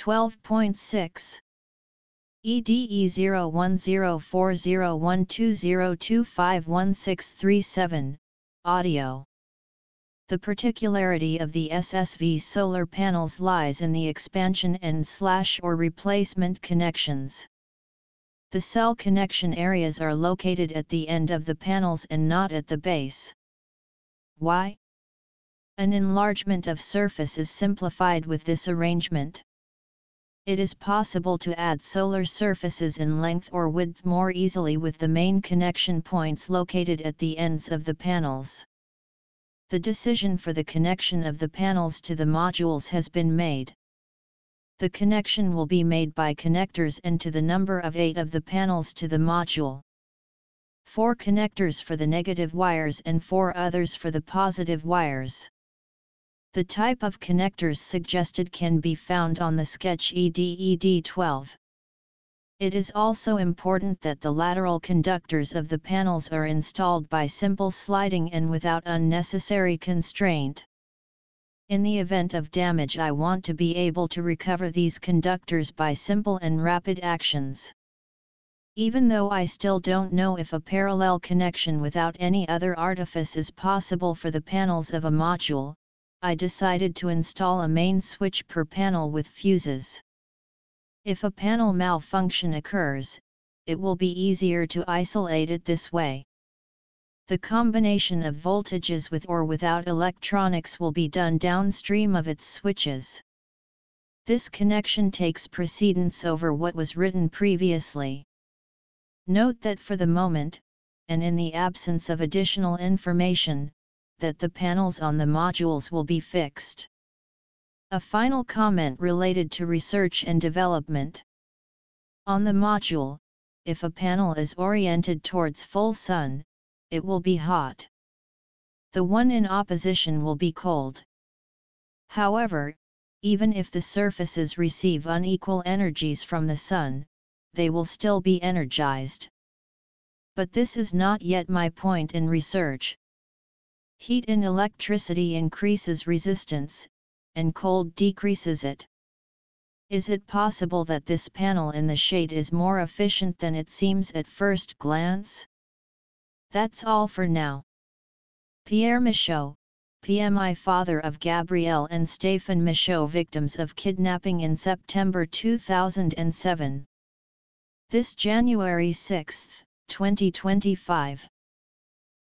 12.6 EDE 01040120251637, audio. The particularity of the SSV solar panels lies in the expansion and/or replacement connections. The cell connection areas are located at the end of the panels and not at the base. Why? An enlargement of surface is simplified with this arrangement. It is possible to add solar surfaces in length or width more easily with the main connection points located at the ends of the panels. The decision for the connection of the panels to the modules has been made. The connection will be made by connectors N to the number of 8 of the panels to the module. 4 connectors for the negative wires and 4 others for the positive wires. The type of connectors suggested can be found on the sketch EDED12. It is also important that the lateral conductors of the panels are installed by simple sliding and without unnecessary constraint. In the event of damage, I want to be able to recover these conductors by simple and rapid actions. Even though I still don't know if a parallel connection without any other artifice is possible for the panels of a module, I decided to install a main switch per panel with fuses. If a panel malfunction occurs, it will be easier to isolate it this way. The combination of voltages with or without electronics will be done downstream of its switches. This connection takes precedence over what was written previously. Note that for the moment, and in the absence of additional information, that the panels on the modules will be fixed. A final comment related to research and development. On the module, if a panel is oriented towards full sun, it will be hot. The one in opposition will be cold. However, even if the surfaces receive unequal energies from the sun, they will still be energized. But this is not yet my point in research. Heat in electricity increases resistance, and cold decreases it. Is it possible that this panel in the shade is more efficient than it seems at first glance? That's all for now. Pierre Michaud, PMI, father of Gabrielle and Stéphane Michaud, victims of kidnapping in September 2007. This January 6, 2025.